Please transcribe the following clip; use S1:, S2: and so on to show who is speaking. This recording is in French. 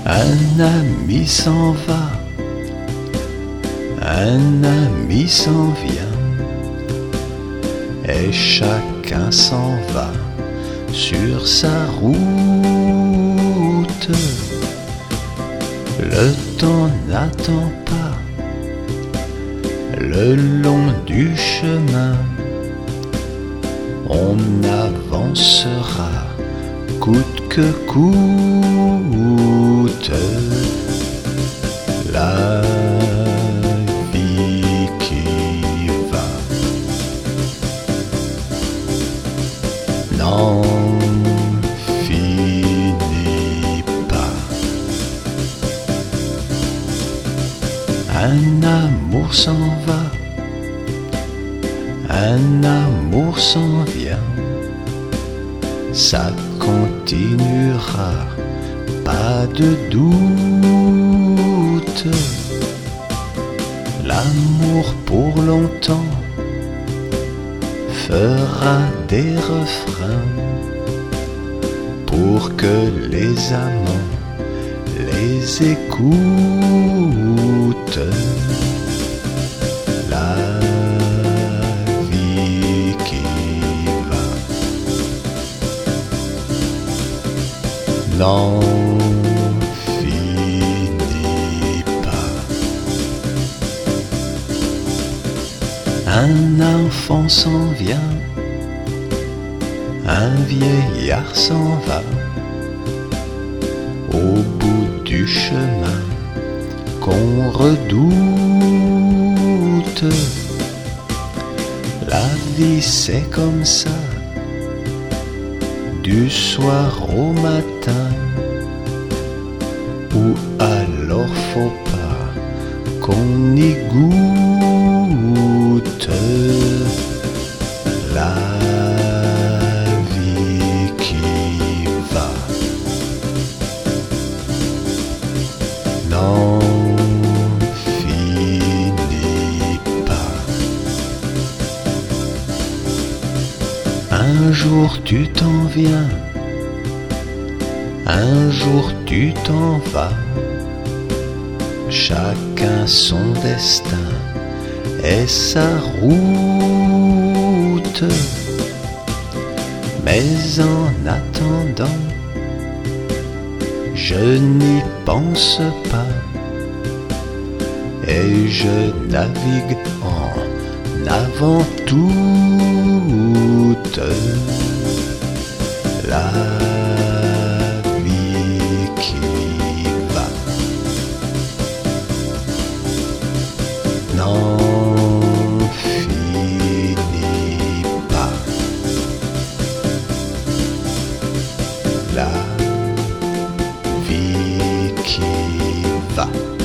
S1: Un ami s'en va, un ami s'en vient, et chacun s'en va sur sa route. Le temps n'attend pas le long du chemin, on avancera coûte que coûte. La vie qui va n'en finit pas. Un amour s'en va, un amour s'en vient, ça continuera, pas de doute. L'amour pour longtemps fera des refrains pour que les amants les écoutent. La vie qui va n'en finit pas. Un enfant s'en vient, un vieillard s'en va, au bout du chemin qu'on redoute. La vie c'est comme ça, du soir au matin, ou alors faut pas qu'on y goûte. La vie qui va n'en finit pas. Un jour tu t'en viens, un jour tu t'en vas, chacun son destin et sa route. Mais en attendant, je n'y pense pas, et je navigue en avant toute. La vie qui va n'en finit pas. La vie qui va.